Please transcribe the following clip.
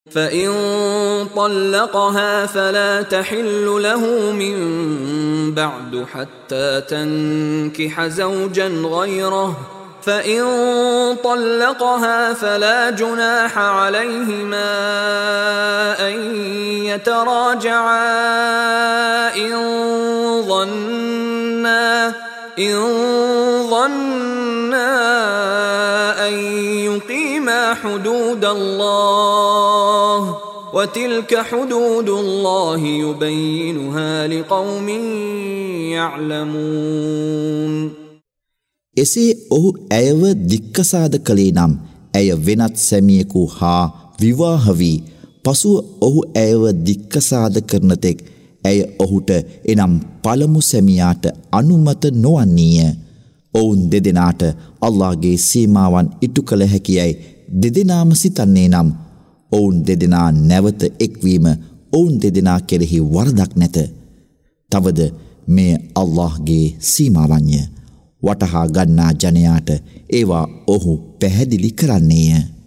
فإن طلقها فلا تحل له من بعد حتى تنكح زوجا غيره فإن طلقها فلا جناح عليهما أن يتراجعا إن ظنا أن يقيما حدود الله وتلك حدود الله يبينها لقوم يعلمون. එසේ ඔහු ඇයව දික්කසාද කළේ නම් ඇය වෙනත් සැමියෙකු හා විවාහ වී පසුව ඔහු ඇයව දික්කසාද කරන තෙක් ඇය ඔහුට එනම් පළමු සැමියාට අනුමත නොවන්නේය. ඔවුන් දෙදෙනාට අල්ලාහ්ගේ සීමාවන් ඉටු කළ හැකියයි දෙදෙනාම සිතන්නේ නම් ඔවුන් දෙදෙනා නැවත එක්වීම ඔවුන් දෙදෙනා කෙරෙහි වරදක් නැත. තවද මේ අල්ලාහ්ගේ සීමාවන්ය. වටහා ගන්නා ජනයාට ඒවා ඔහු පැහැදිලි කරන්නේය.